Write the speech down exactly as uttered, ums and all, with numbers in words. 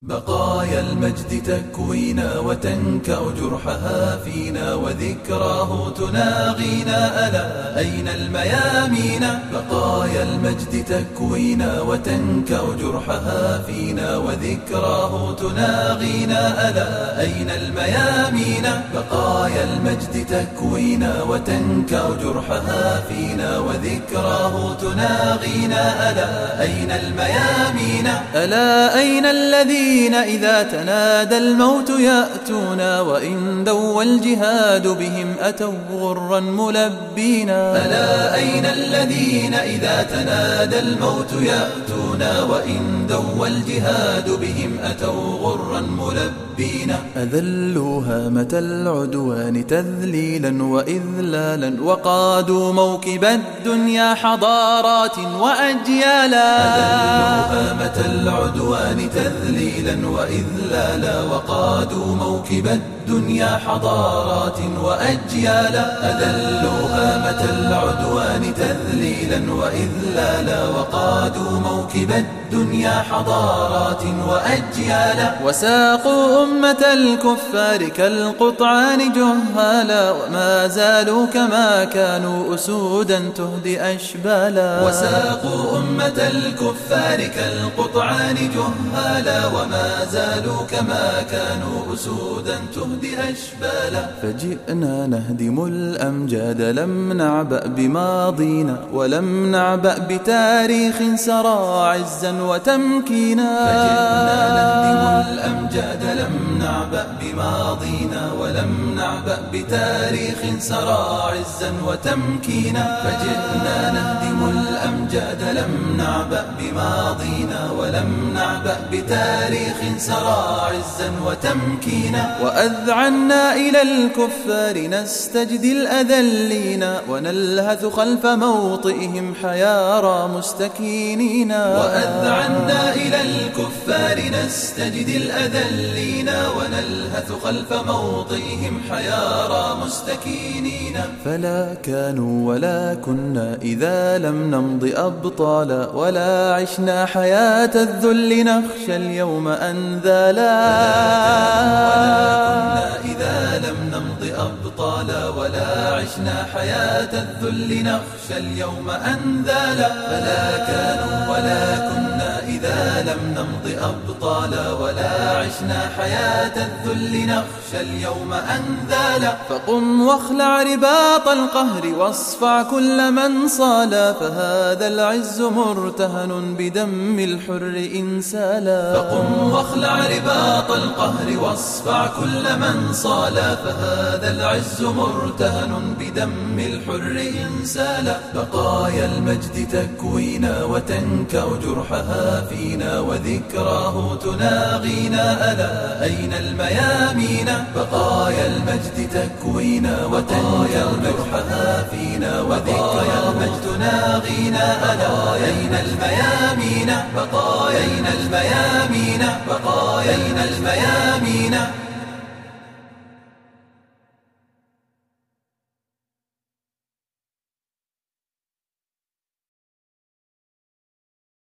بقايا المجد تكوينا وتنكأ جرحها فينا وذكراه تناغينا ألا أين الميامين. بقايا المجد تكوينا وتنكأ جرحها فينا وذكراه تناغينا ألا أين الميامين. بقايا المجد تكوينا وتنكأ جرحها فينا وذكراه تناغينا ألا أين الميامين. ألا أين الذي إذا تنادى الموت يأتونا وإن دوى الجهاد بهم أتوا غرا ملبينا. ألا أين الذين إذا تنادى الموت يأتونا وإن دوى الجهاد بهم أتوا غرا ملبينا. أذلوا هامة العدوان تذليلا وإذلالا وقادوا موكب الدنيا حضارات وأجيالا. أذلوا هامة العدوان تذليلا وإذلالا وقادوا موكب الدنيا حضارات وأجيالا. أذلوا هامة العدوان تذليلا وإذلالا وقادوا موكب الدنيا حضارات وأجيالا. وساقوا أمة الكفار كالقطعان جهالا وما زالوا كما كانوا أسودا تهدي أشبالا. وساقوا أمة الكفار كالقطعان جهالا وما زالوا كما كانوا أسودا تهدي أشبالا. فجئنا نهدم الأمجاد لم نعبأ بماضينا ولم نعبأ بتاريخ سرى عزا وتمكينا. فجئنا نهدم الأمجاد لم نعبأ بماضينا ولم نعبأ بتاريخ سرى عزا وتمكينا. فجئنا نهدم الأمجاد لم نعبأ بماضينا ولم نعبأ بتاريخ سرى عزا وتمكينا. وأذعنا إلى الكفار نستجدي الأذلين ونلهث خلف موطئهم حيارى مستكينين. وأذعنا إلى الكفار نستجدي الأذلين ونلهث خلف موطئهم حيارى مستكينين. فلا كانوا ولا كنا إذا لم نمض أبطالا ولا عشنا حياة الذل نخشى اليوم أنذالا. إذا لم نمض أبطالا ولا عشنا حياة الذل نخشى اليوم أنذالا. فلا كانوا ولا كنا إذا لم نمض أبطالا ولا عشنا حياة الذل نخشى اليوم أنذالا. فقم واخلع رباط القهر واصفع كل من صالا فهذا العز مرتهن بدم الحر إنسالا. فقم واخلع رباط القهر واصفع كل من صالا فهذا العز مرتهن بدم الحر إنسالا. بقايا المجد تكوينا وتنكأ جرحها فينا وذكراه تناغينا ألا أين الميامين. بقايا المجد تكوينا وتنكأ جرحها فينا وذكرى المجد تناغينا ألا أين الميامين. بقايا الميامين. بقايا الميامين.